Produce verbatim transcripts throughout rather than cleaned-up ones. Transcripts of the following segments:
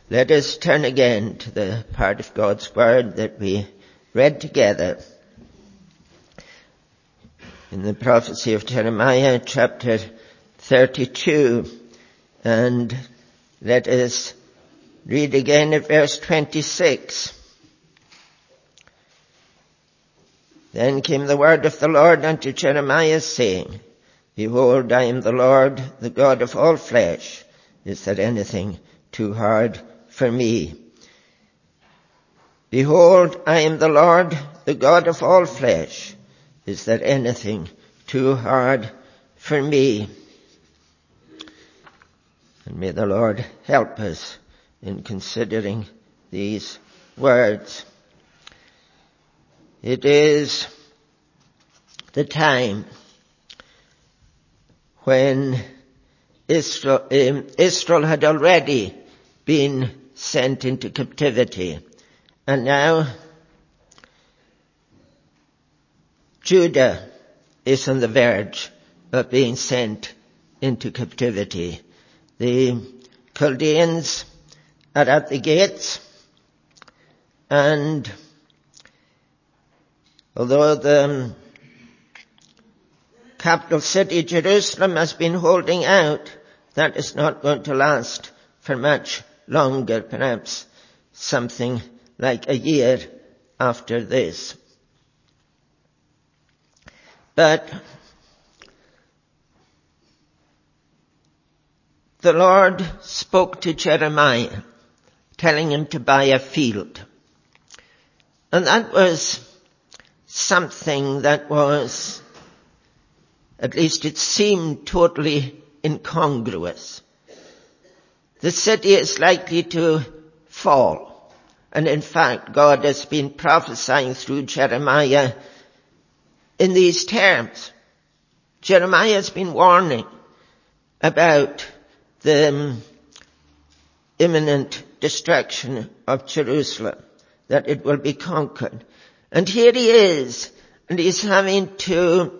Let us turn again to the part of God's Word that we read together in the prophecy of Jeremiah, chapter thirty-two, and let us read again at verse twenty-six. Then came the word of the Lord unto Jeremiah, saying, Behold, I am the Lord, the God of all flesh. Is there anything too hard for me? Behold, I am the Lord, the God of all flesh. Is there anything too hard for me? And may the Lord help us in considering these words. It is the time when Israel, um, Israel had already been sent into captivity, and now Judah is on the verge of being sent into captivity. The Chaldeans are at the gates, and although the capital city, Jerusalem, has been holding out, that is not going to last for much longer, perhaps something like a year after this. But the Lord spoke to Jeremiah, telling him to buy a field. And that was something that was, at least it seemed, totally incongruous. The city is likely to fall. And in fact, God has been prophesying through Jeremiah in these terms. Jeremiah has been warning about the imminent destruction of Jerusalem, that it will be conquered. And here he is, and he's having to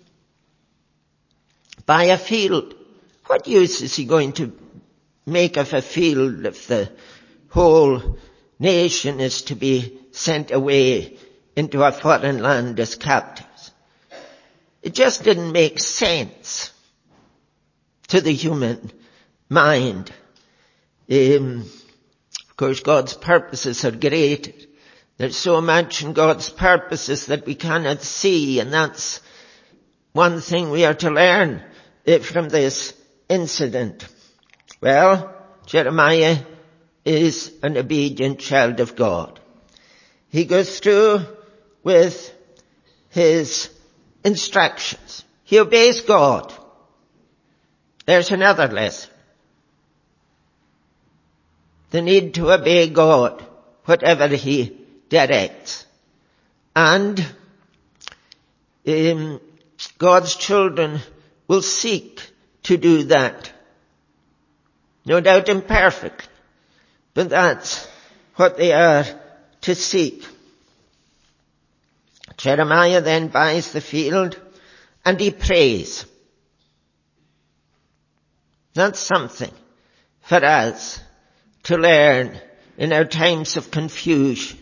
buy a field. What use is he going to make of a field if the whole nation is to be sent away into a foreign land as captives? It just didn't make sense to the human mind. Um, of course, God's purposes are great. There's so much in God's purposes that we cannot see, and that's one thing we are to learn from this incident. Well, Jeremiah is an obedient child of God. He goes through with his instructions. He obeys God. There's another lesson. The need to obey God, whatever he directs. And um, God's children will seek to do that. No doubt imperfectly, but that's what they are to seek. Jeremiah then buys the field and he prays. That's something for us to learn in our times of confusion.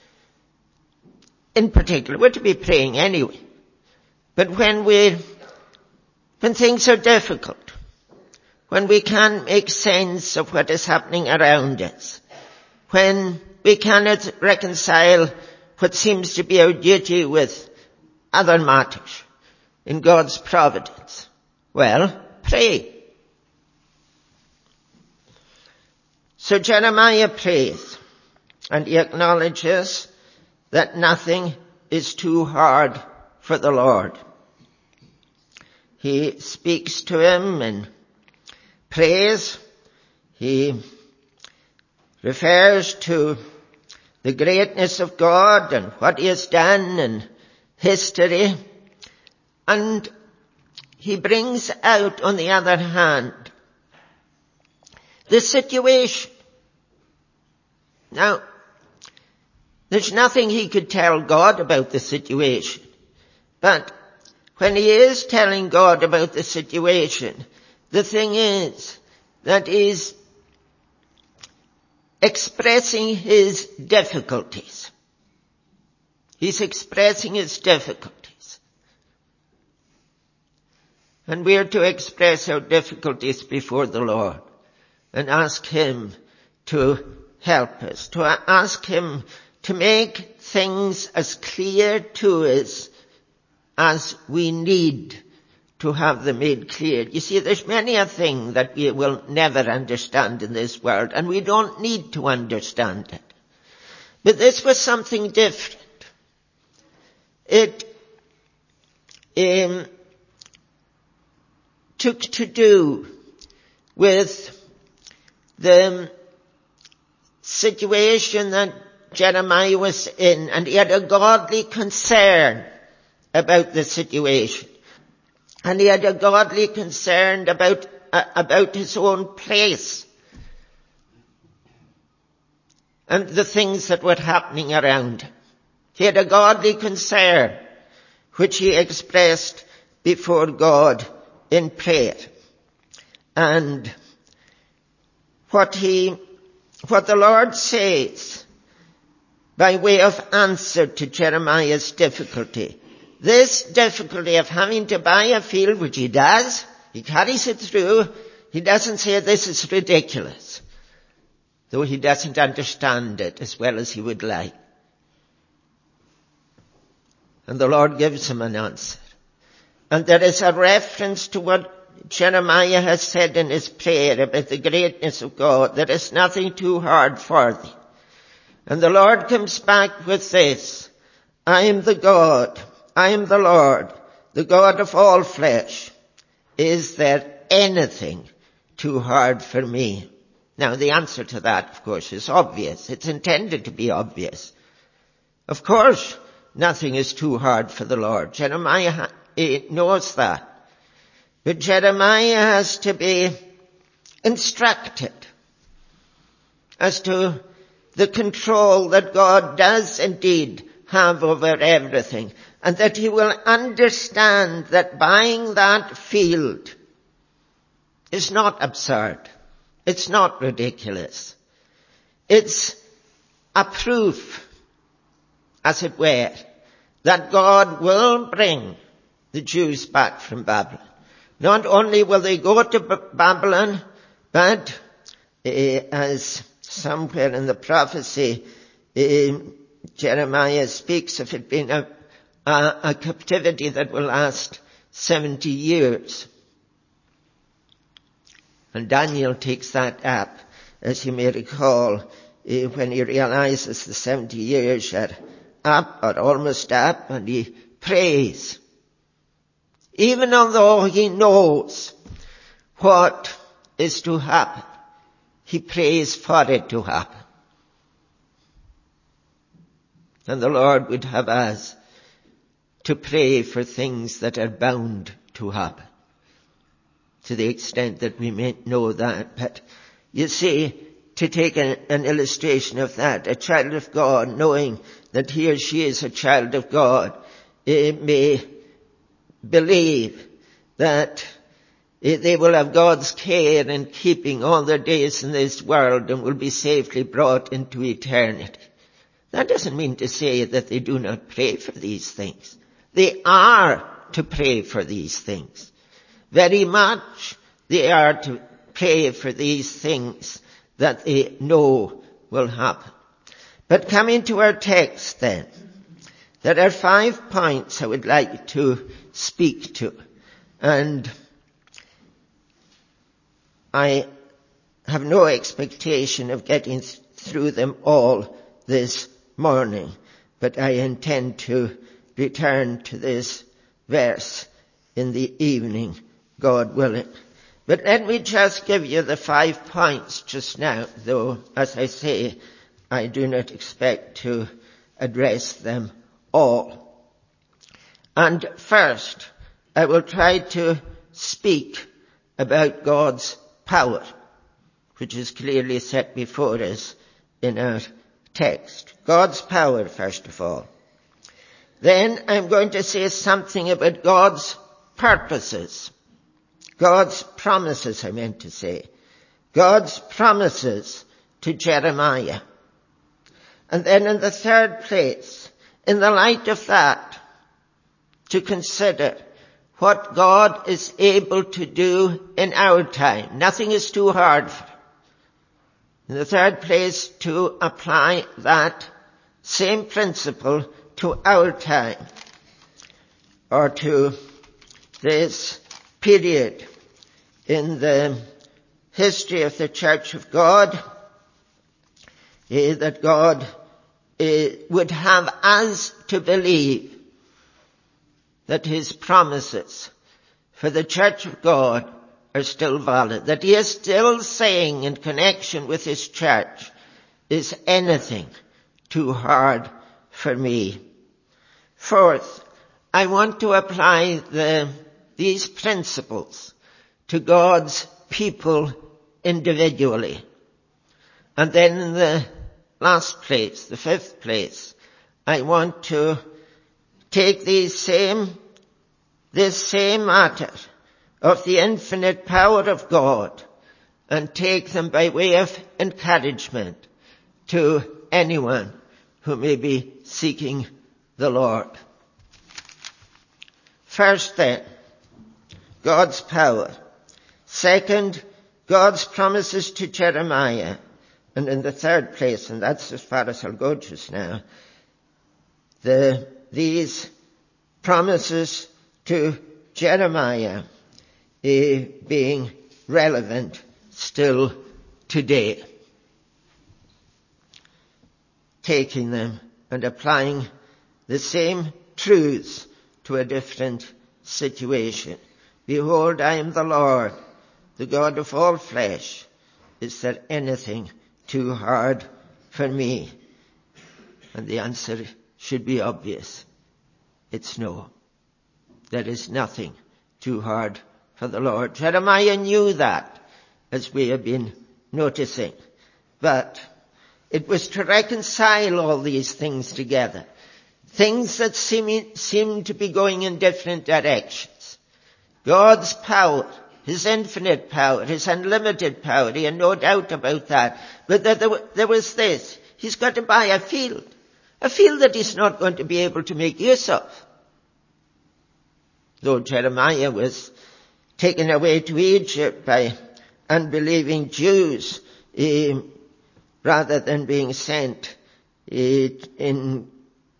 In particular, we're to be praying anyway. But when we, when things are difficult, when we can't make sense of what is happening around us, when we cannot reconcile what seems to be our duty with other matters in God's providence, well, pray. So Jeremiah prays, and he acknowledges that nothing is too hard for the Lord. He speaks to him and prays. He refers to the greatness of God and what he has done in history. And he brings out, on the other hand, the situation. Now, there's nothing he could tell God about the situation. But when he is telling God about the situation, the thing is that he's expressing his difficulties. He's expressing his difficulties. And we are to express our difficulties before the Lord and ask him to help us, to ask him to make things as clear to us as we need to have them made clear. You see, there's many a thing that we will never understand in this world, and we don't need to understand it. But this was something different. It um, took to do with the situation that Jeremiah was in, and he had a godly concern about the situation. And he had a godly concern about, uh, about his own place and the things that were happening around him. He had a godly concern which he expressed before God in prayer. And what he, what the Lord says by way of answer to Jeremiah's difficulty, this difficulty of having to buy a field, which he does, he carries it through, he doesn't say this is ridiculous, though he doesn't understand it as well as he would like. And the Lord gives him an answer. And there is a reference to what Jeremiah has said in his prayer about the greatness of God. There is nothing too hard for thee. And the Lord comes back with this: I am the God, I am the Lord, the God of all flesh. Is there anything too hard for me? Now the answer to that, of course, is obvious. It's intended to be obvious. Of course, nothing is too hard for the Lord. Jeremiah knows that. But Jeremiah has to be instructed as to the control that God does indeed have over everything, and that he will understand that buying that field is not absurd. It's not ridiculous. It's a proof, as it were, that God will bring the Jews back from Babylon. Not only will they go to Babylon, but uh, as somewhere in the prophecy, uh, Jeremiah speaks of it being a, a, a captivity that will last seventy years. And Daniel takes that up, as you may recall, uh, when he realizes the seventy years are up or almost up, and he prays. Even although he knows what is to happen, he prays for it to happen. And the Lord would have us to pray for things that are bound to happen, to the extent that we may know that. But you see, to take an, an illustration of that, a child of God, knowing that he or she is a child of God, it may believe that they will have God's care and keeping all their days in this world and will be safely brought into eternity. That doesn't mean to say that they do not pray for these things. They are to pray for these things. Very much they are to pray for these things that they know will happen. But coming to our text then, there are five points I would like to speak to. And I have no expectation of getting th- through them all this morning, but I intend to return to this verse in the evening, God willing. But let me just give you the five points just now, though, as I say, I do not expect to address them all. And first, I will try to speak about God's power, which is clearly set before us in our text. God's power, first of all. Then I'm going to say something about God's purposes. God's promises, I meant to say. God's promises to Jeremiah. And then in the third place, in the light of that, to consider what God is able to do in our time. Nothing is too hard for him. In the third place, to apply that same principle to our time, or to this period in the history of the Church of God, eh, that God eh, would have us to believe that his promises for the Church of God are still valid, that he is still saying in connection with his church, is anything too hard for me? Fourth, I want to apply the, these principles to God's people individually. And then in the last place, the fifth place, I want to take these same, this same matter of the infinite power of God and take them by way of encouragement to anyone who may be seeking the Lord. First then, God's power. Second, God's promises to Jeremiah. And in the third place, and that's as far as I'll go just now, the, these promises to Jeremiah uh, being relevant still today. Taking them and applying the same truths to a different situation. Behold, I am the Lord, the God of all flesh. Is there anything too hard for me? And the answer should be obvious. It's no. There is nothing too hard for the Lord. Jeremiah knew that, as we have been noticing. But it was to reconcile all these things together. Things that seem, seem to be going in different directions. God's power, his infinite power, his unlimited power, he had no doubt about that. But there, there was this. He's got to buy a field. A field that he's not going to be able to make use of. Though Jeremiah was taken away to Egypt by unbelieving Jews, eh, rather than being sent eh, in,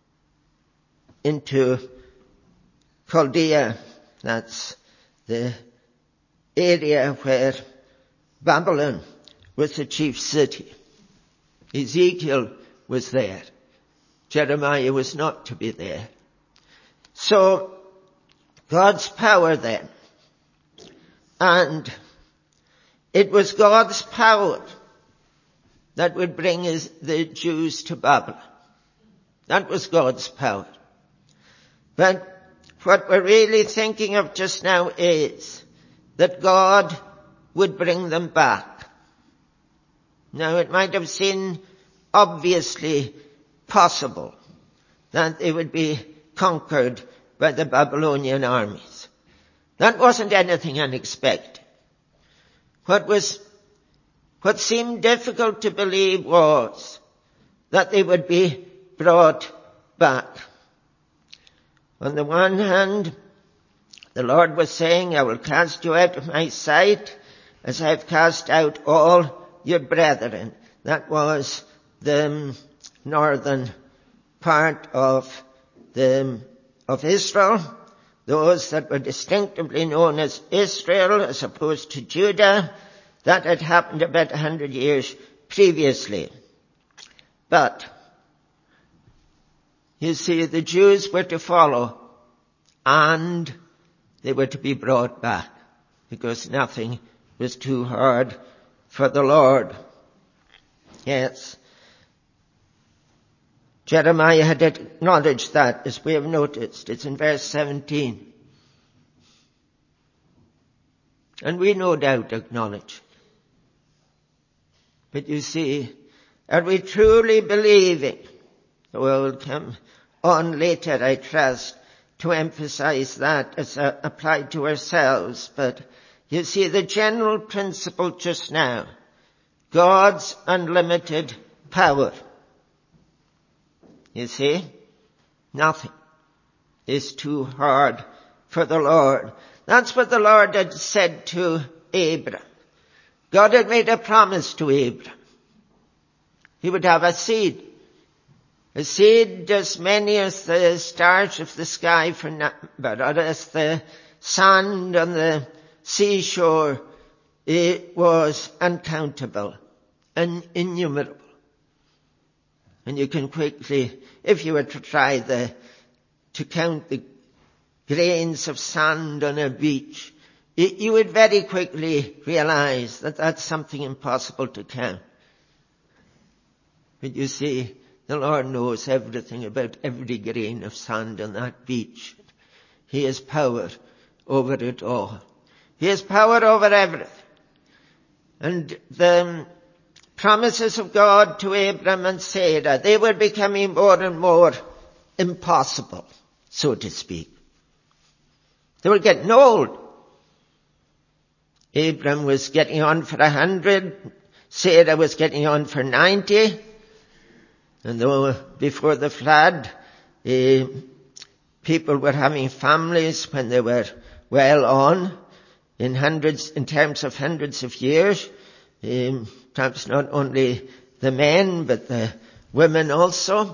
into Chaldea, that's the area where Babylon was the chief city. Ezekiel was there. Jeremiah was not to be there. So, God's power then. And it was God's power that would bring his, the Jews to Babylon. That was God's power. But what we're really thinking of just now is that God would bring them back. Now it might have seemed obviously possible that they would be conquered by the Babylonian armies. That wasn't anything unexpected. What was, what seemed difficult to believe was that they would be brought back. On the one hand, the Lord was saying, I will cast you out of my sight as I have cast out all your brethren. That was the northern part of the, of Israel. Those that were distinctively known as Israel as opposed to Judah. That had happened about a hundred years previously. But, you see, the Jews were to follow and they were to be brought back because nothing was too hard for the Lord. Yes. Jeremiah had acknowledged that, as we have noticed. It's in verse seventeen. And we no doubt acknowledge. But you see, are we truly believing? Well, we'll come on later, I trust, to emphasize that as uh, applied to ourselves. But you see, the general principle just now God's unlimited power. You see, nothing is too hard for the Lord. That's what the Lord had said to Abraham. God had made a promise to Abraham. He would have a seed. A seed as many as the stars of the sky for number, or as the sand on the seashore. It was uncountable and innumerable. And you can quickly, if you were to try the, to count the grains of sand on a beach, it, you would very quickly realize that that's something impossible to count. But you see, the Lord knows everything about every grain of sand on that beach. He has power over it all. He has power over everything. And the promises of God to Abraham and Sarah, they were becoming more and more impossible, so to speak. They were getting old. Abraham was getting on for a hundred. Sarah was getting on for ninety. And though before the flood, eh, people were having families when they were well on, in hundreds, in terms of hundreds of years, eh, perhaps not only the men, but the women also.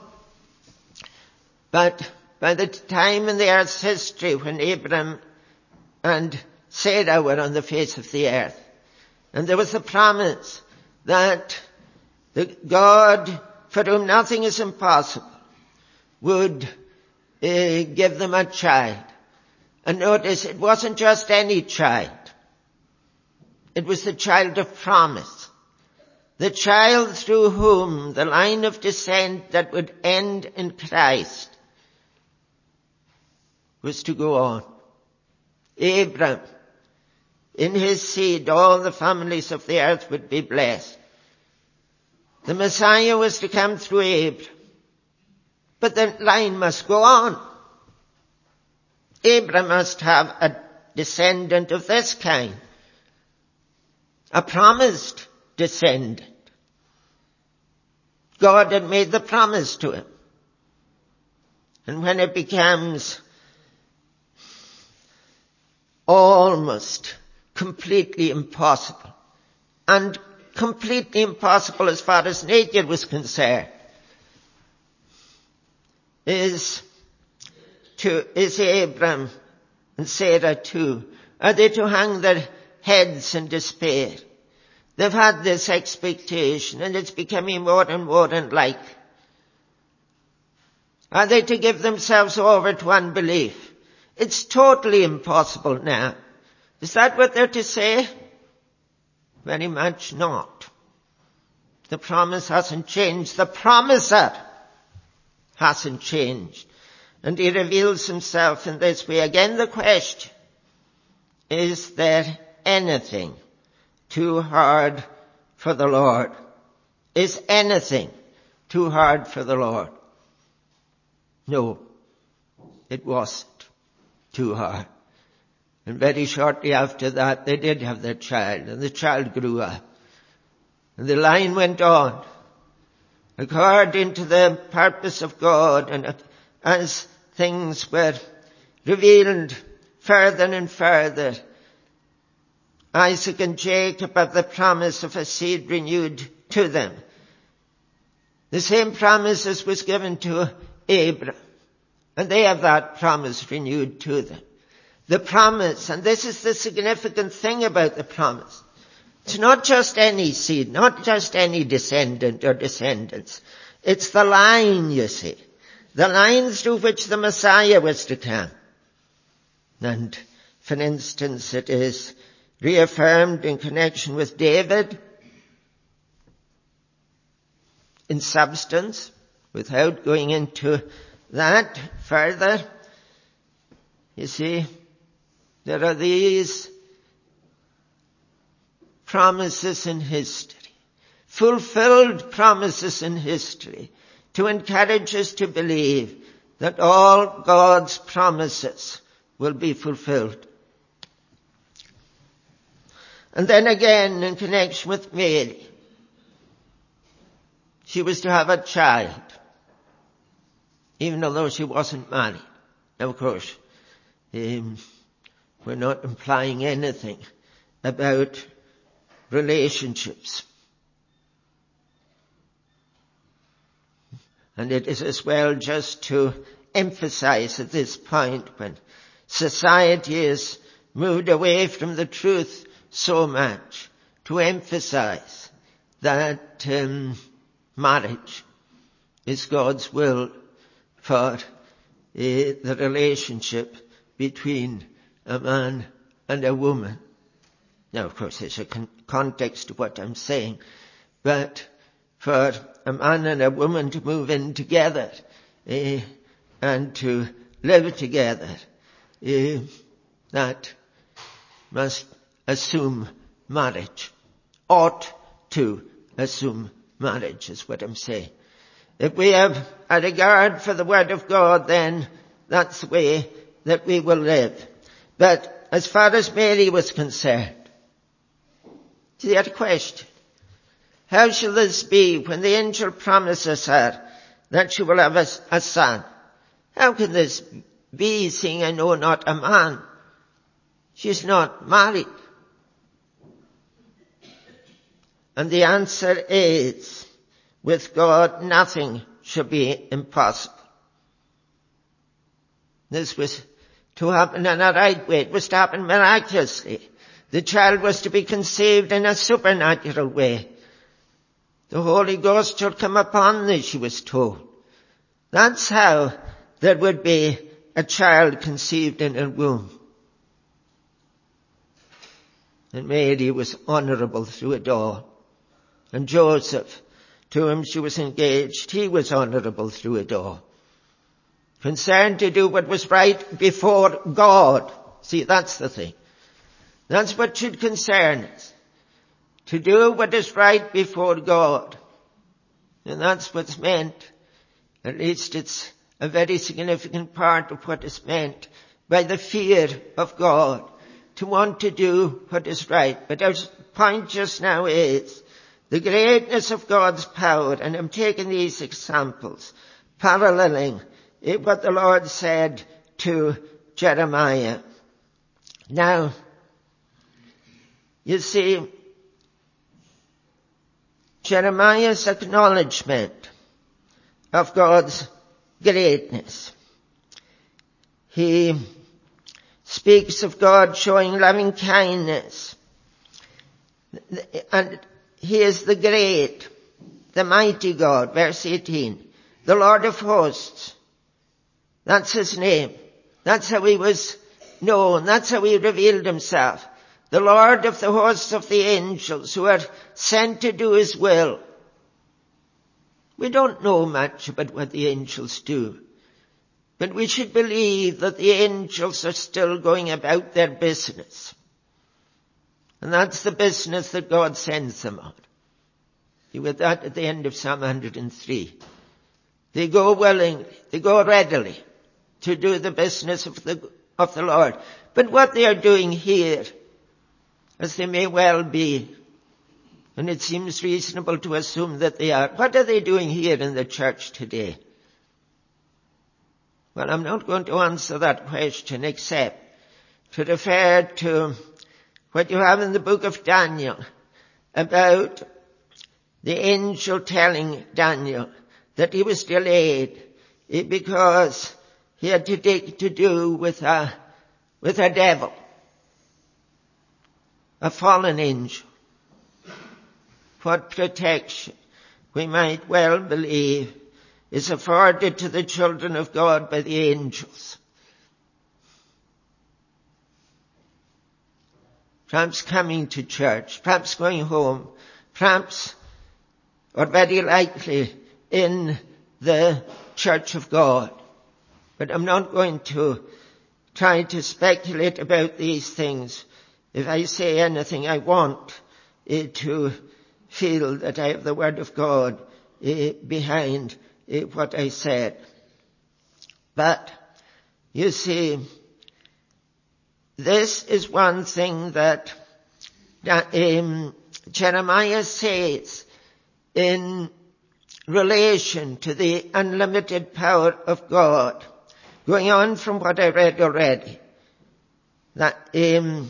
But by the time in the earth's history when Abraham and Sarah were on the face of the earth, and there was a promise that the God, for whom nothing is impossible, would uh, give them a child. And notice, it wasn't just any child. It was the child of promise. The child through whom the line of descent that would end in Christ was to go on. Abraham, in his seed, all the families of the earth would be blessed. The Messiah was to come through Abraham. But the line must go on. Abraham must have a descendant of this kind. A promised descendant. God had made the promise to him. And when it becomes almost completely impossible, and completely impossible as far as nature was concerned, is to, is Abraham and Sarah too, are they to hang their heads in despair? They've had this expectation and it's becoming more and more unlikely. Are they to give themselves over to unbelief? It's totally impossible now. Is that what they're to say? Very much not. The promise hasn't changed. The promiser hasn't changed. And he reveals himself in this way. Again, the question, is there anything too hard for the Lord? Is anything too hard for the Lord? No, it wasn't too hard. And very shortly after that, they did have their child, and the child grew up. And the line went on, according to the purpose of God, and as things were revealed further and further, Isaac and Jacob have the promise of a seed renewed to them. The same promise as was given to Abraham, and they have that promise renewed to them. The promise, and this is the significant thing about the promise, it's not just any seed, not just any descendant or descendants. It's the line, you see. The line through which the Messiah was to come. And, for instance, it is reaffirmed in connection with David in substance, without going into that further. You see, there are these promises in history, fulfilled promises in history, to encourage us to believe that all God's promises will be fulfilled. And then again, in connection with Mary, she was to have a child, even although she wasn't married. Now, of course, um, we're not implying anything about relationships. And it is as well just to emphasize at this point, when society has moved away from the truth so much, to emphasize that um, marriage is God's will for uh, the relationship between a man and a woman. Now, of course, there's a con- context to what I'm saying, but for a man and a woman to move in together uh, and to live together, uh, that must assume marriage, ought to assume marriage is what I'm saying. If we have a regard for the Word of God, then that's the way that we will live. But as far as Mary was concerned, she had a question. How shall this be when the angel promises her that she will have a, a son? How can this be, seeing I know not a man? She's not married. And the answer is, with God nothing shall be impossible. This was to happen in a right way. It was to happen miraculously. The child was to be conceived in a supernatural way. The Holy Ghost should come upon thee, she was told. That's how there would be a child conceived in a womb. And Mary was honourable through it all. And Joseph, to whom she was engaged, he was honourable through it all. Concerned to do what was right before God. See, that's the thing. That's what should concern us. To do what is right before God. And that's what's meant. At least it's a very significant part of what is meant by the fear of God. To want to do what is right. But our point just now is the greatness of God's power. And I'm taking these examples, paralleling what the Lord said to Jeremiah. Now, you see, Jeremiah's acknowledgement of God's greatness. He speaks of God showing loving kindness. And he is the great, the mighty God, verse eighteen. The Lord of hosts. That's his name. That's how he was known. That's how he revealed himself. The Lord of the hosts of the angels who are sent to do his will. We don't know much about what the angels do, but we should believe that the angels are still going about their business. And that's the business that God sends them on. You read that at the end of Psalm one hundred three. They go willingly, they go readily to do the business of the, of the Lord. But what they are doing here, as they may well be, and it seems reasonable to assume that they are, what are they doing here in the church today? Well, I'm not going to answer that question except to refer to what you have in the book of Daniel about the angel telling Daniel that he was delayed because he had to, take, to do with a, with a devil, a fallen angel. What protection we might well believe is afforded to the children of God by the angels. Perhaps coming to church, perhaps going home, perhaps, or very likely, in the church of God. But I'm not going to try to speculate about these things. If I say anything, I want uh, to feel that I have the Word of God uh, behind uh, what I said. But, you see, this is one thing that um, Jeremiah says in relation to the unlimited power of God. Going on from what I read already, that, um,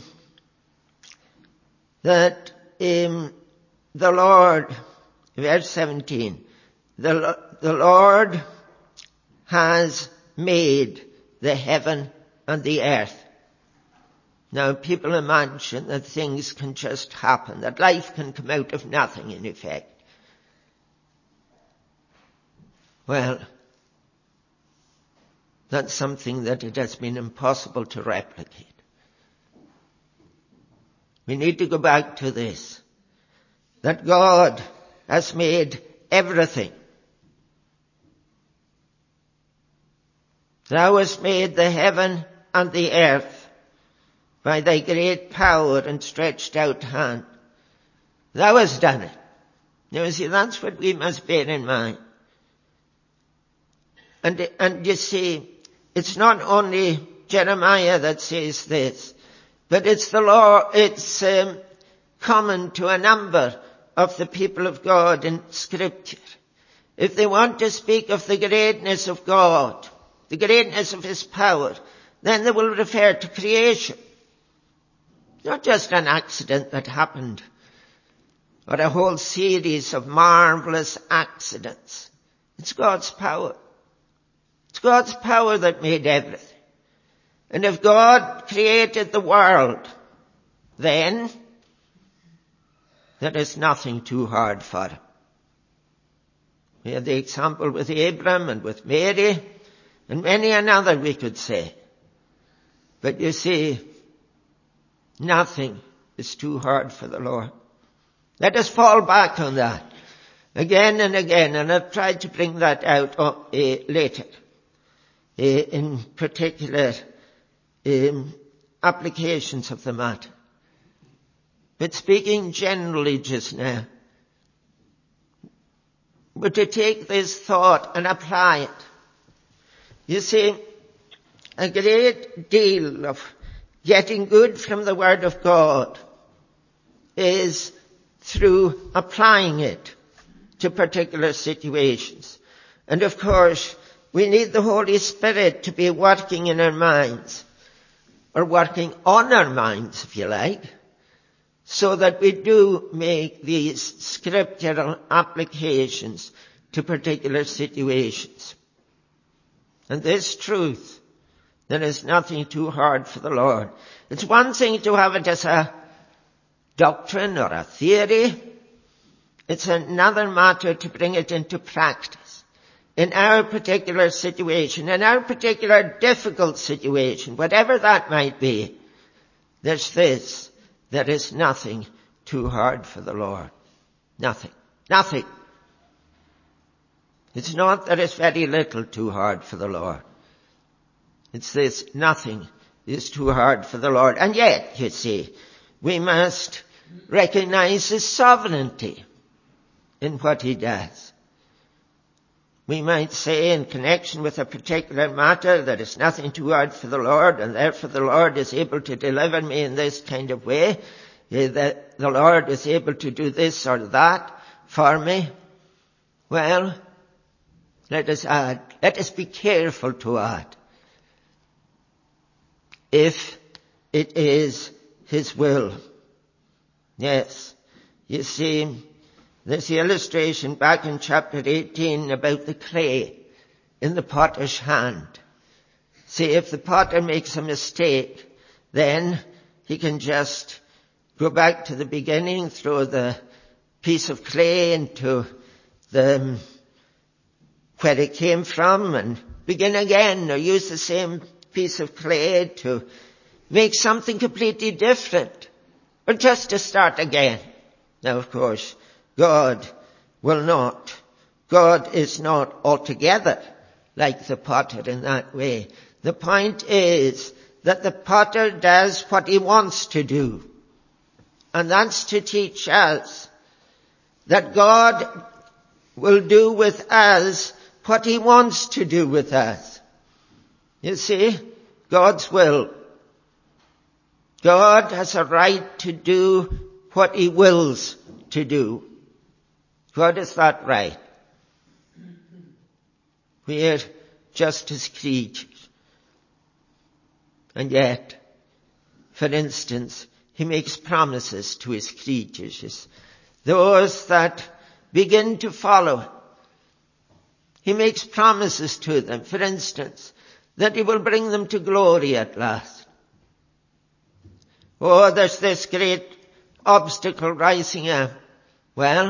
that um, the Lord, verse seventeen, the, the Lord has made the heaven and the earth. Now people imagine that things can just happen, that life can come out of nothing in effect. Well, that's something that it has been impossible to replicate. We need to go back to this, that God has made everything. Thou hast made the heaven and the earth by thy great power and stretched out hand. Thou hast done it. Now you see, that's what we must bear in mind. And, and you see, it's not only Jeremiah that says this, but it's the law, it's um, common to a number of the people of God in Scripture. If they want to speak of the greatness of God, the greatness of His power, then they will refer to creation. Not just an accident that happened, or a whole series of marvelous accidents. It's God's power. It's God's power that made everything. And if God created the world, then there is nothing too hard for Him. We have the example with Abram and with Mary, and many another we could say. But you see, nothing is too hard for the Lord. Let us fall back on that again and again, and I've tried to bring that out uh, later. Uh, in particular um, applications of the matter. But speaking generally just now, but to take this thought and apply it. You see, a great deal of getting good from the Word of God is through applying it to particular situations. And of course, we need the Holy Spirit to be working in our minds, or working on our minds, if you like, so that we do make these scriptural applications to particular situations. And this truth, there is nothing too hard for the Lord. It's one thing to have it as a doctrine or a theory. It's another matter to bring it into practice. In our particular situation, in our particular difficult situation, whatever that might be, there's this, there is nothing too hard for the Lord. Nothing. Nothing. It's not that it's very little too hard for the Lord. It's this, nothing is too hard for the Lord. And yet, you see, we must recognize His sovereignty in what He does. We might say in connection with a particular matter that it's nothing too hard for the Lord, and therefore the Lord is able to deliver me in this kind of way, that the Lord is able to do this or that for me. Well, let us add, let us be careful to add, if it is His will. Yes, you see, there's the illustration back in chapter eighteen about the clay in the potter's hand. See, if the potter makes a mistake, then he can just go back to the beginning, throw the piece of clay into the where it came from and begin again, or use the same piece of clay to make something completely different, or just to start again. Now, of course, God will not. God is not altogether like the potter in that way. The point is that the potter does what he wants to do. And that's to teach us that God will do with us what He wants to do with us. You see, God's will. God has a right to do what He wills to do. What is that right? We're just his creatures. And yet, for instance, he makes promises to his creatures, those that begin to follow him. He makes promises to them, for instance, that he will bring them to glory at last. Oh, there's this great obstacle rising up. Well,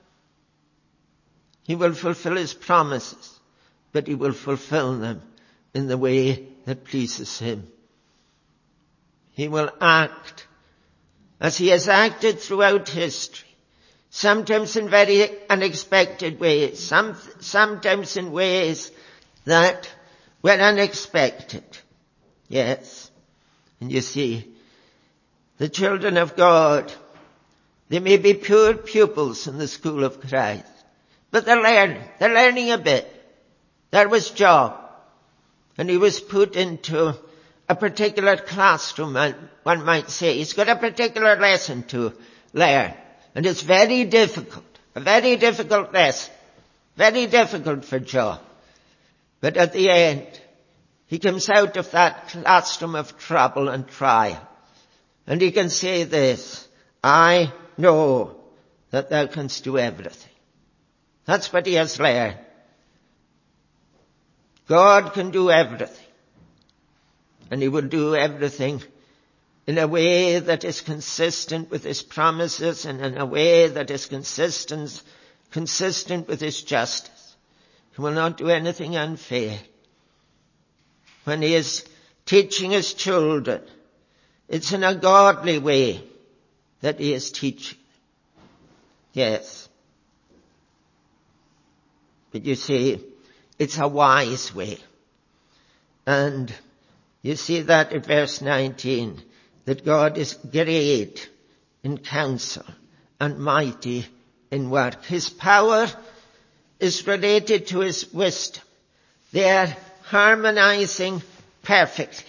he will fulfill his promises, but he will fulfill them in the way that pleases him. He will act as he has acted throughout history, sometimes in very unexpected ways, some, sometimes in ways that were unexpected. Yes. And you see, the children of God, they may be pure pupils in the school of Christ, but they're learning. They're learning a bit. There was Job, and he was put into a particular classroom, one might say. He's got a particular lesson to learn, and it's very difficult, a very difficult lesson, very difficult for Job. But at the end, he comes out of that classroom of trouble and trial, and he can say this, I know that thou canst do everything. That's what he has learned. God can do everything. And he will do everything in a way that is consistent with his promises and in a way that is consistent, consistent with his justice. He will not do anything unfair. When he is teaching his children, it's in a godly way that he is teaching. Yes. But you see, it's a wise way. And you see that in verse nineteen, that God is great in counsel and mighty in work. His power is related to his wisdom. They are harmonizing perfectly.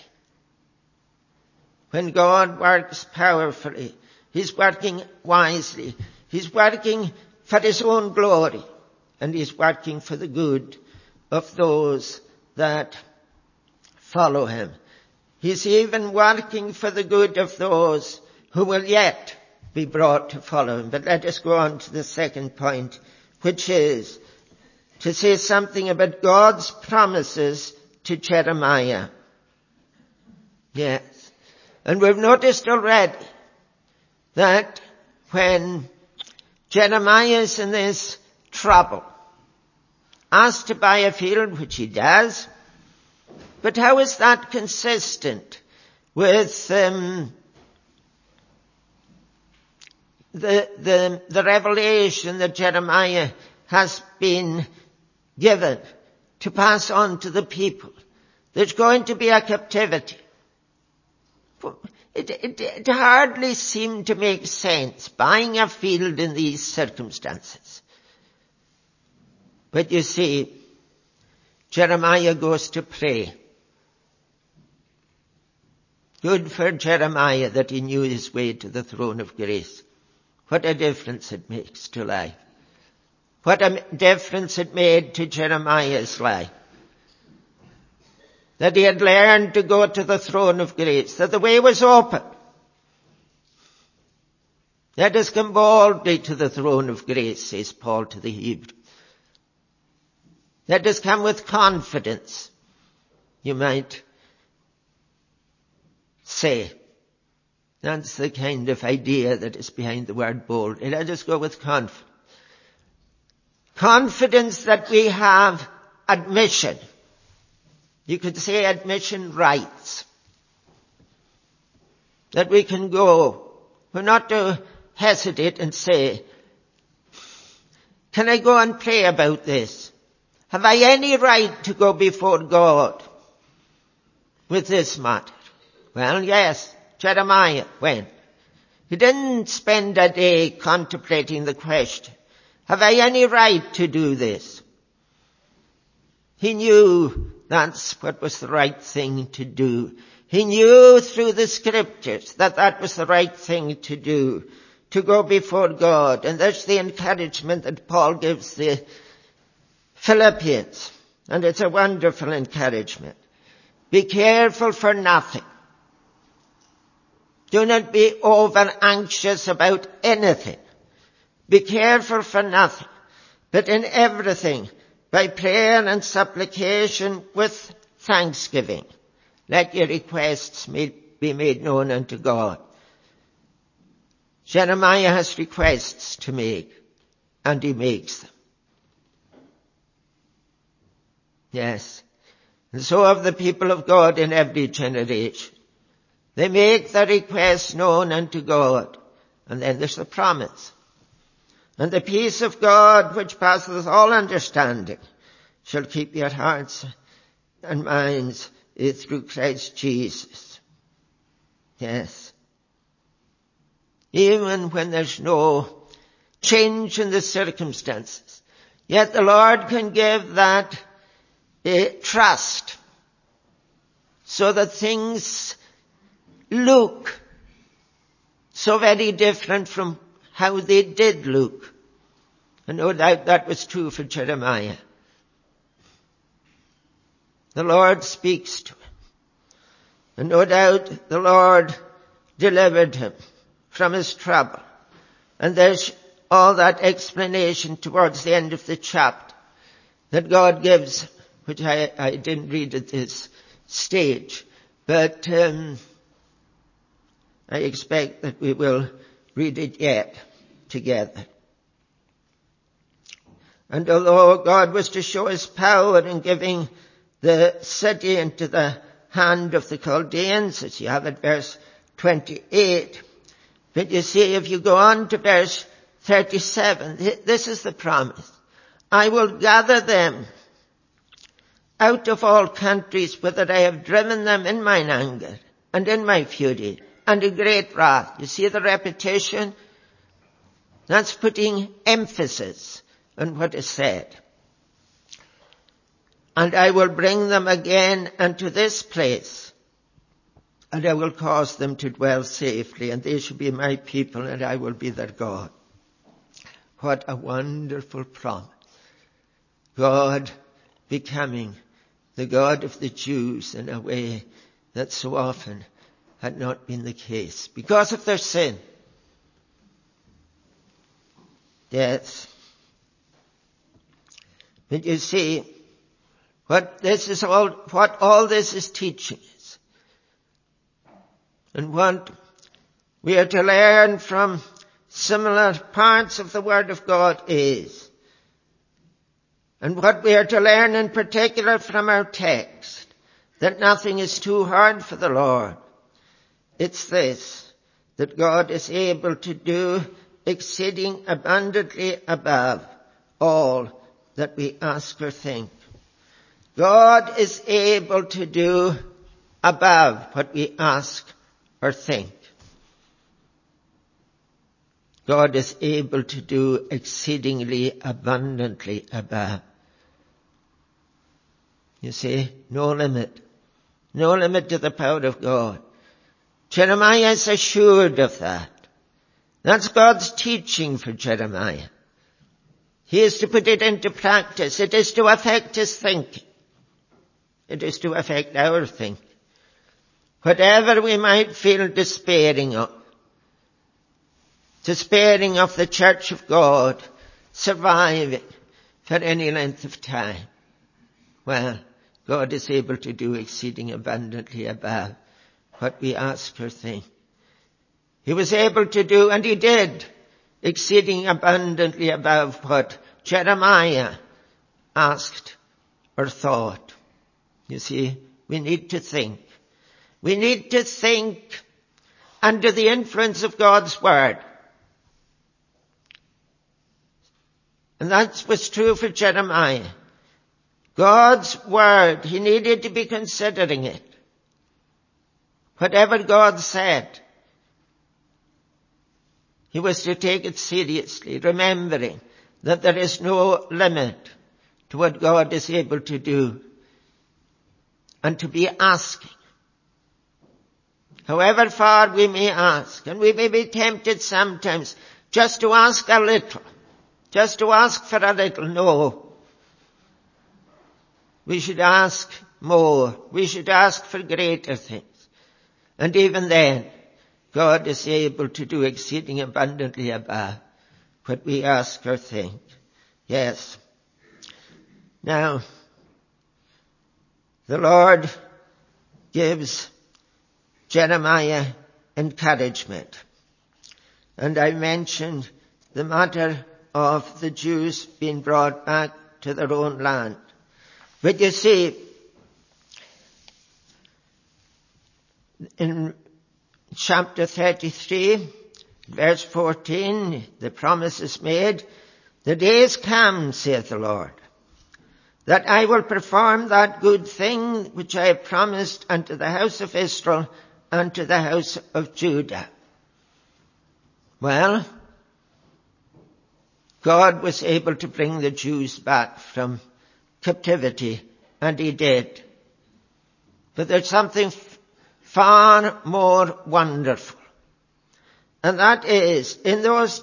When God works powerfully, he's working wisely. He's working for his own glory, and he's working for the good of those that follow him. He's even working for the good of those who will yet be brought to follow him. But let us go on to the second point, which is to say something about God's promises to Jeremiah. Yes. And we've noticed already that when Jeremiah is in this trouble, asked to buy a field, which he does, but how is that consistent with um, the, the, the revelation that Jeremiah has been given to pass on to the people? There's going to be a captivity. It, it, it hardly seemed to make sense, buying a field in these circumstances. But you see, Jeremiah goes to pray. Good for Jeremiah that he knew his way to the throne of grace. What a difference it makes to life. What a difference it made to Jeremiah's life. That he had learned to go to the throne of grace, that the way was open. Let us come boldly to the throne of grace, says Paul to the Hebrews. Let us come with confidence, you might say. That's the kind of idea that is behind the word bold. Let us go with confidence. Confidence that we have admission. You could say admission rights. That we can go. We're not to hesitate and say, can I go and pray about this? Have I any right to go before God with this matter? Well, yes, Jeremiah went. He didn't spend a day contemplating the question, have I any right to do this? He knew that's what was the right thing to do. He knew through the scriptures that that was the right thing to do, to go before God. And there's the encouragement that Paul gives the Philippians. And it's a wonderful encouragement. Be careful for nothing. Do not be over anxious about anything. Be careful for nothing, but in everything, by prayer and supplication with thanksgiving, let your requests be made known unto God. Jeremiah has requests to make, and he makes them. Yes. And so have the people of God in every generation. They make their requests known unto God. And then there's the promise. And the peace of God, which passeth all understanding, shall keep your hearts and minds through Christ Jesus. Yes. Even when there's no change in the circumstances, yet the Lord can give that uh, trust so that things look so very different from how they did look. And no doubt that was true for Jeremiah. The Lord speaks to him. And no doubt the Lord delivered him from his trouble. And there's all that explanation towards the end of the chapter that God gives, which I, I didn't read at this stage. But um, I expect that we will read it yet together. And although God was to show his power in giving the city into the hand of the Chaldeans, as you have at verse twenty-eight, but you see, if you go on to verse thirty-seven, this is the promise. I will gather them out of all countries whither I have driven them in mine anger and in my fury and in great wrath. You see the repetition? That's putting emphasis on what is said. And I will bring them again unto this place, and I will cause them to dwell safely, and they shall be my people, and I will be their God. What a wonderful promise. God becoming the God of the Jews in a way that so often had not been the case because of their sin. Yes. But you see, what this is all, what all this is teaching us, and what we are to learn from similar parts of the Word of God is, and what we are to learn in particular from our text, that nothing is too hard for the Lord. It's this, that God is able to do exceeding abundantly above all that we ask or think. God is able to do above what we ask or think. God is able to do exceedingly abundantly above. You see, no limit. No limit to the power of God. Jeremiah is assured of that. That's God's teaching for Jeremiah. He is to put it into practice. It is to affect his thinking. It is to affect our thinking. Whatever we might feel despairing of, despairing of the church of God surviving for any length of time, well, God is able to do exceeding abundantly above what we ask or think. He was able to do, and he did, exceeding abundantly above what Jeremiah asked or thought. You see, we need to think. We need to think under the influence of God's Word. And that was true for Jeremiah. God's Word, he needed to be considering it. Whatever God said, he was to take it seriously, remembering that there is no limit to what God is able to do, and to be asking. However far we may ask, and we may be tempted sometimes just to ask a little, just to ask for a little. No. We should ask more. We should ask for greater things. And even then, God is able to do exceeding abundantly above what we ask or think. Yes. Now, the Lord gives Jeremiah encouragement. And I mentioned the matter of the Jews being brought back to their own land. But you see, in chapter thirty-three, verse fourteen, the promise is made, the days come, saith the Lord, that I will perform that good thing which I have promised unto the house of Israel and to the house of Judah. Well, God was able to bring the Jews back from captivity, and he did. But there's something f- far more wonderful. And that is, in those,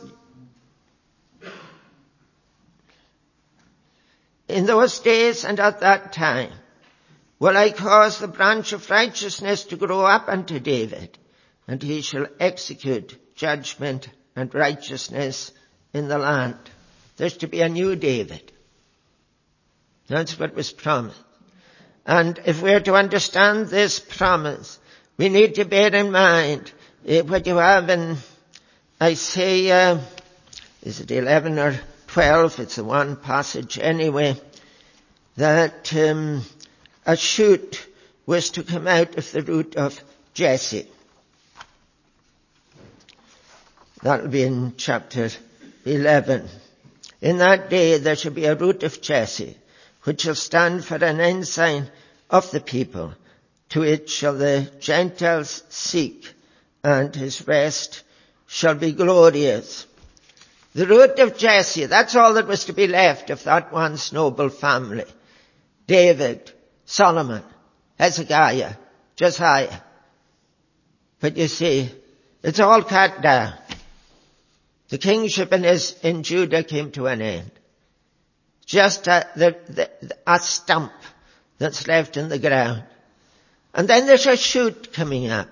in those days and at that time, will I cause the branch of righteousness to grow up unto David, and he shall execute judgment and righteousness in the land. There's to be a new David. That's what was promised. And if we're to understand this promise, we need to bear in mind uh, what you have in Isaiah, is it eleven or twelve? It's the one passage anyway, that um, a shoot was to come out of the root of Jesse. That'll be in chapter eleven. In that day there shall be a root of Jesse, which shall stand for an ensign of the people. To it shall the Gentiles seek, and his rest shall be glorious. The root of Jesse, that's all that was to be left of that once noble family. David, Solomon, Hezekiah, Josiah. But you see, it's all cut down. The kingship in, his, in Judah came to an end. Just a, the, the, a stump that's left in the ground. And then there's a shoot coming up.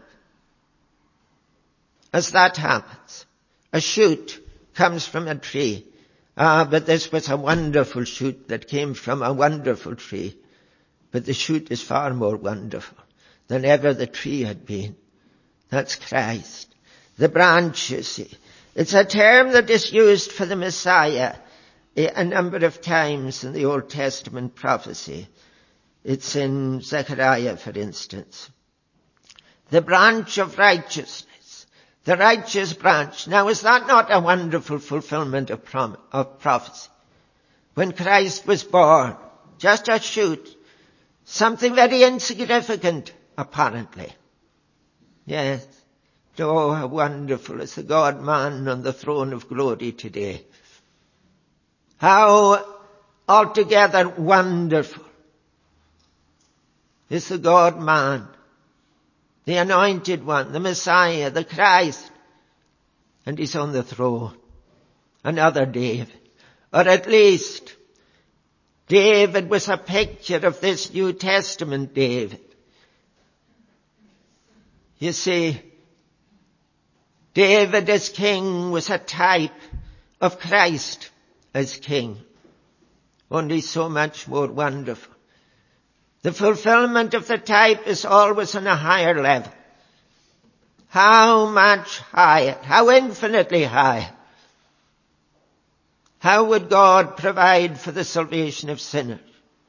As that happens, a shoot comes from a tree. Ah, but this was a wonderful shoot that came from a wonderful tree. But the shoot is far more wonderful than ever the tree had been. That's Christ. The branch, you see. It's a term that is used for the Messiah a number of times in the Old Testament prophecy. It's in Zechariah, for instance. The branch of righteousness. The righteous branch. Now, is that not a wonderful fulfillment of, prom- of prophecy? When Christ was born, just a shoot. Something very insignificant, apparently. Yes. Oh, how wonderful is the God-man on the throne of glory today. How altogether wonderful is the God-man, the anointed one, the Messiah, the Christ. And he's on the throne. Another David. Or at least, David was a picture of this New Testament David. You see, David as king was a type of Christ as king. Only so much more wonderful. The fulfillment of the type is always on a higher level. How much higher? How infinitely higher? How would God provide for the salvation of sinners?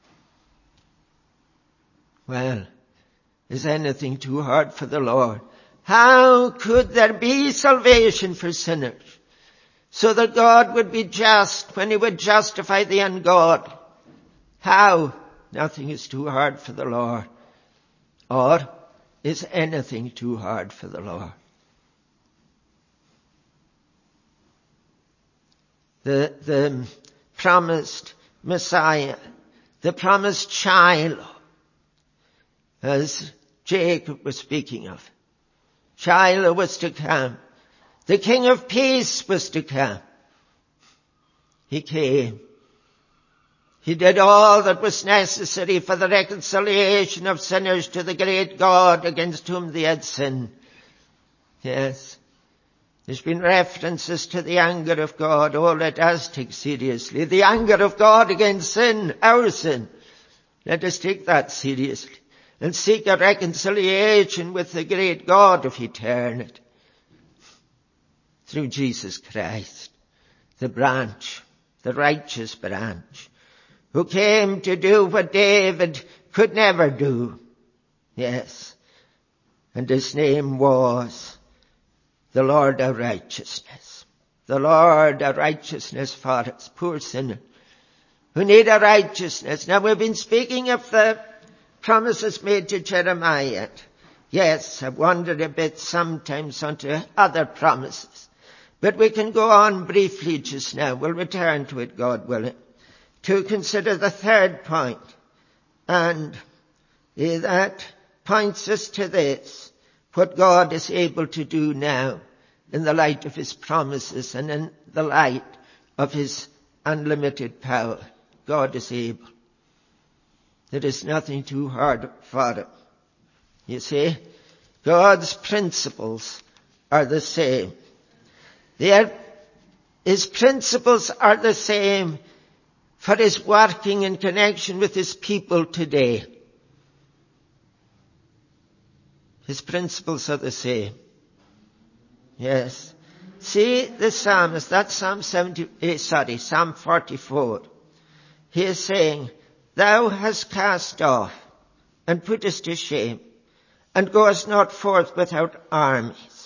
Well, is anything too hard for the Lord? How could there be salvation for sinners so that God would be just when he would justify the ungodly? How? Nothing is too hard for the Lord. Or is anything too hard for the Lord? The, the promised Messiah, the promised Shiloh, as Jacob was speaking of. Shiloh was to come. The King of Peace was to come. He came. He did all that was necessary for the reconciliation of sinners to the great God against whom they had sinned. Yes. There's been references to the anger of God. Oh, let us take seriously the anger of God against sin, our sin. Let us take that seriously and seek a reconciliation with the great God of eternity through Jesus Christ, the branch, the righteous branch, who came to do what David could never do. Yes. And his name was the Lord our righteousness. The Lord our righteousness for us, poor sinner, who need a righteousness. Now we've been speaking of the promises made to Jeremiah. Yes, I've wandered a bit sometimes onto other promises. But we can go on briefly just now. We'll return to it, God willing, to consider the third point. And that points us to this, what God is able to do now in the light of his promises and in the light of his unlimited power. God is able. There is nothing too hard for him. You see, God's principles are the same. They are, his principles are the same for his working in connection with his people today. His principles are the same. Yes. See the psalmist, that's Psalm seventy, eh, sorry, Psalm forty-four. He is saying, thou hast cast off and puttest to shame and goest not forth without armies.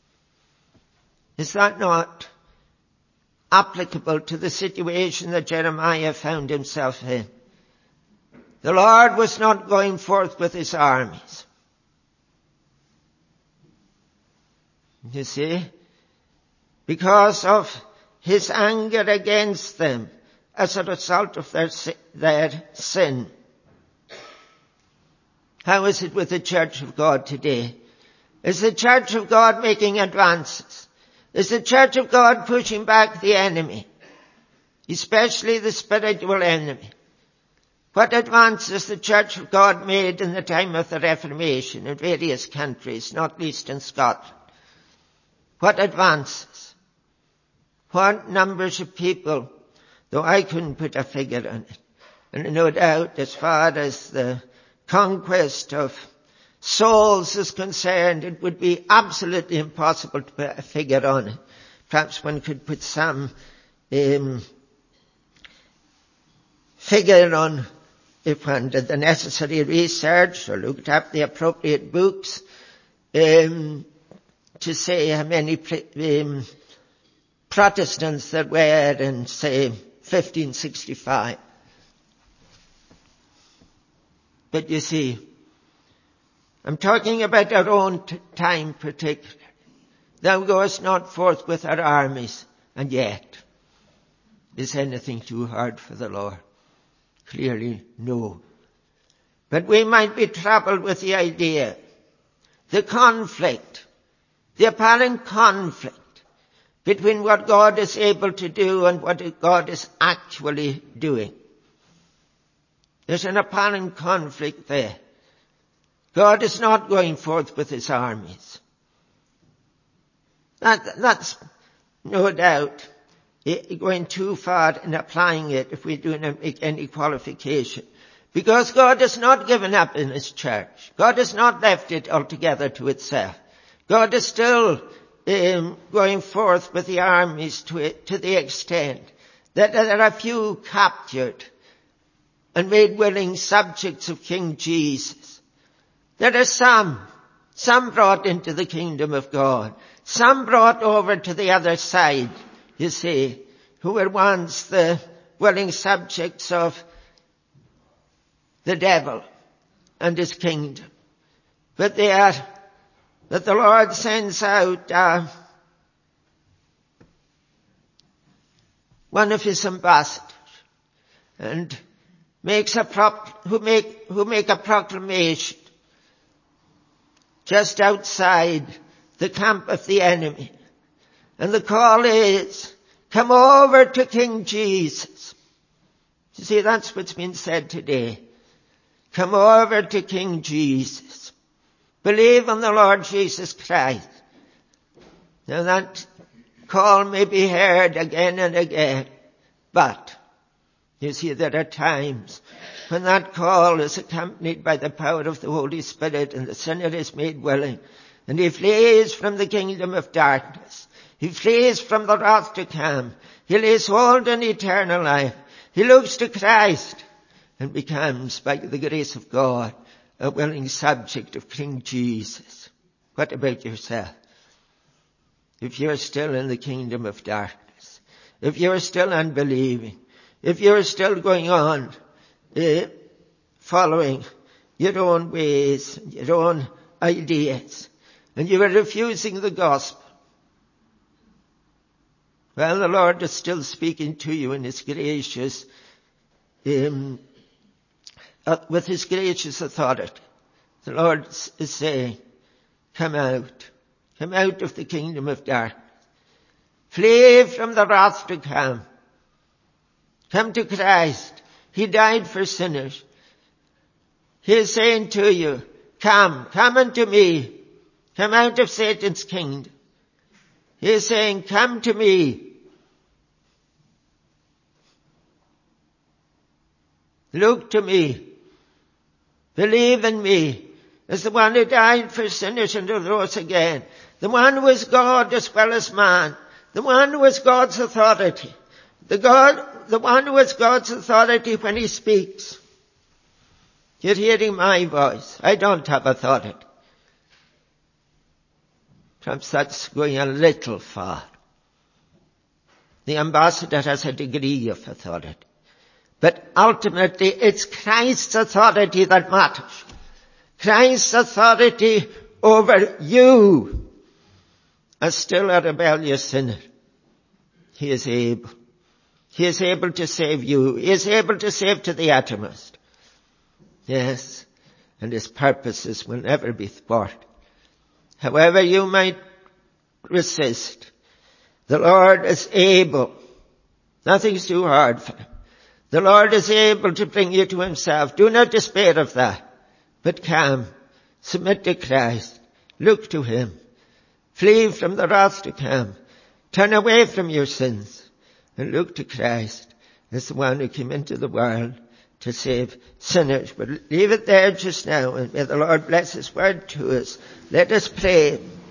Is that not applicable to the situation that Jeremiah found himself in? The Lord was not going forth with his armies. You see, because of his anger against them as a result of their, their sin. How is it with the Church of God today? Is the Church of God making advances? Is the Church of God pushing back the enemy, especially the spiritual enemy? What advances the Church of God made in the time of the Reformation in various countries, not least in Scotland? What advances? What numbers of people, though I couldn't put a figure on it. And no doubt as far as the conquest of souls is concerned, it would be absolutely impossible to put a figure on it. Perhaps one could put some um, figure on if one did the necessary research or looked up the appropriate books um, to say how many um, Protestants there were in, say, fifteen sixty-five. But you see, I'm talking about our own t- time particularly. Thou goest not forth with our armies, and yet, is anything too hard for the Lord? Clearly, no. But we might be troubled with the idea, the conflict, the apparent conflict between what God is able to do and what God is actually doing. There's an apparent conflict there. God is not going forth with his armies. That, that's no doubt going too far in applying it if we do not make any qualification. Because God has not given up in his church. God has not left it altogether to itself. God is still um, going forth with the armies to it, to the extent that there are few captured and made willing subjects of King Jesus. There are some, some brought into the kingdom of God, some brought over to the other side, you see, who were once the willing subjects of the devil and his kingdom. But they are, that the Lord sends out uh, one of his ambassadors and makes a prop, who make, who make a proclamation just outside the camp of the enemy. And the call is, come over to King Jesus. You see, that's what's been said today. Come over to King Jesus. Believe on the Lord Jesus Christ. Now that call may be heard again and again, but you see, there are times when that call is accompanied by the power of the Holy Spirit and the sinner is made willing, and he flees from the kingdom of darkness. He flees from the wrath to come. He lays hold on eternal life. He looks to Christ and becomes, by the grace of God, a willing subject of King Jesus. What about yourself? If you're still in the kingdom of darkness, if you're still unbelieving, if you're still going on eh, following your own ways, your own ideas, and you are refusing the gospel, well, the Lord is still speaking to you in His gracious, um, uh, with His gracious authority. The Lord is saying, come out. Come out of the kingdom of darkness. Flee from the wrath to come. Come to Christ. He died for sinners. He is saying to you, come, come unto me. Come out of Satan's kingdom. He is saying, come to me. Look to me. Believe in me as the one who died for sinners and who rose again. The one who is God as well as man. The one who is God's authority. The God, the one who is God's authority when He speaks. You're hearing my voice. I don't have authority. Perhaps that's going a little far. The ambassador has a degree of authority. But ultimately, it's Christ's authority that matters. Christ's authority over you as still a rebellious sinner. He is able. He is able to save you. He is able to save to the uttermost. Yes, and His purposes will never be thwarted. However you might resist, the Lord is able. Nothing's too hard for Him. The Lord is able to bring you to Himself. Do not despair of that, but come, submit to Christ, look to Him, flee from the wrath to come, turn away from your sins, and look to Christ as the one who came into the world to save sinners. But leave it there just now, and may the Lord bless His word to us. Let us pray.